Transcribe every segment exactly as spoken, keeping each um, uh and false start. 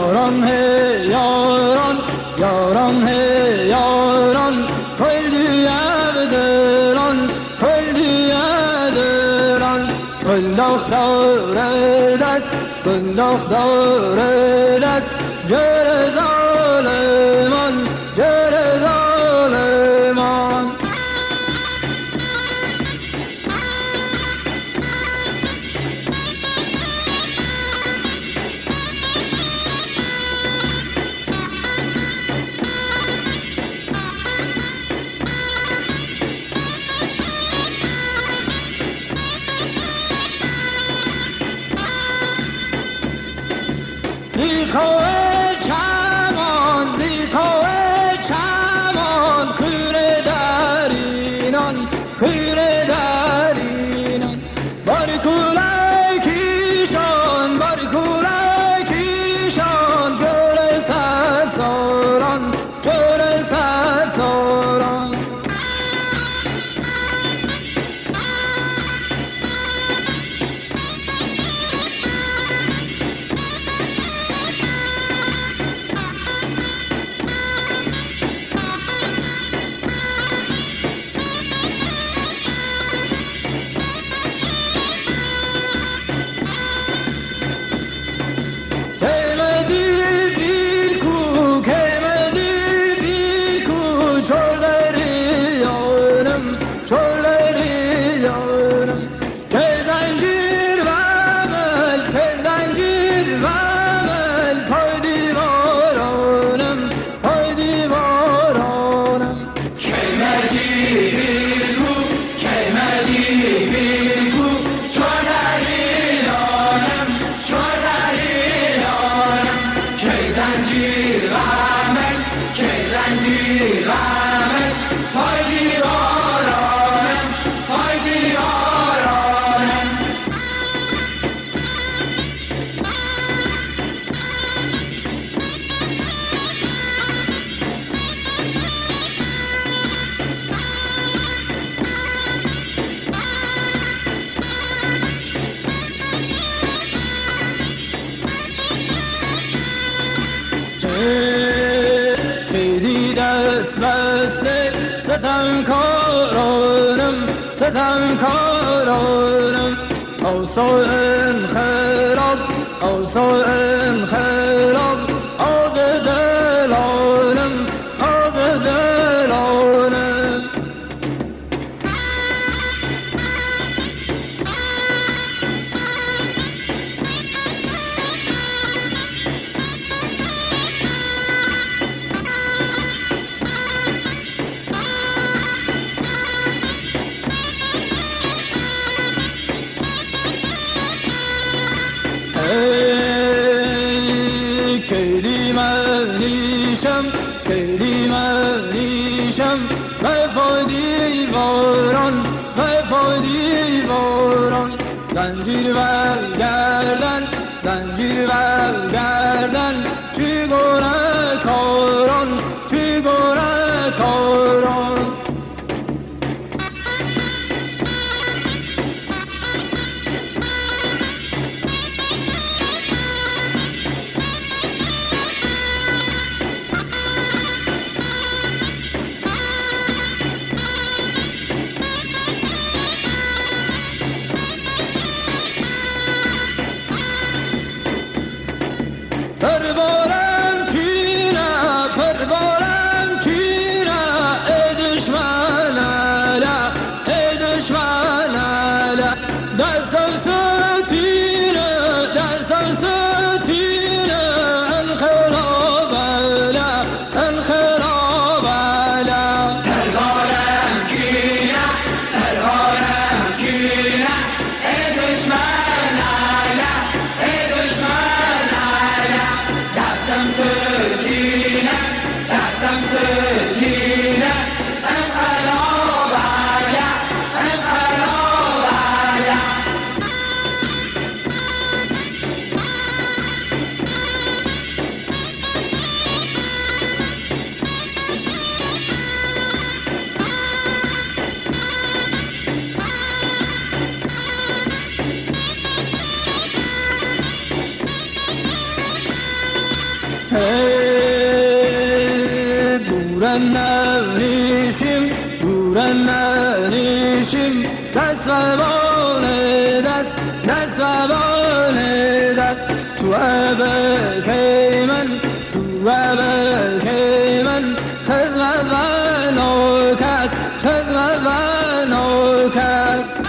یاران هی یاران یاران هی یاران کلی عبدران کلی عبدران کل دختر دست کل دختر دست جر ظالمان جر ظالمان زیخواه چمان زیخواه چمان خیره درینان خیره درینان باری کولای کیشان باری کولای کیشان جور صد ساران جور صد ساران ستمکارانم ستمکارانم اوصال خراب اوصال خراب آز دلانم آز دلانم کلی منیشم کلی منیشم وفای دیواران وفای دیواران زنجیر و گردن زنجیر و گردن چی گونه کاران چی گونه کاران نمیشیم دور نمیشیم دست و بال دست دست و بال دست تو عبر که من تو عبر که من خدمت و نوکست خدمت و نوکست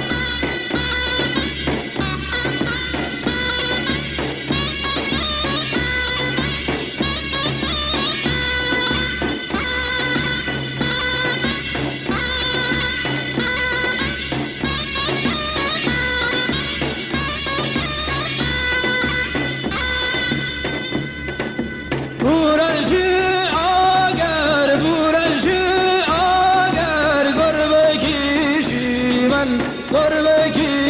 بورشی آگر بورشی آگر گربه کشی من گربه کشی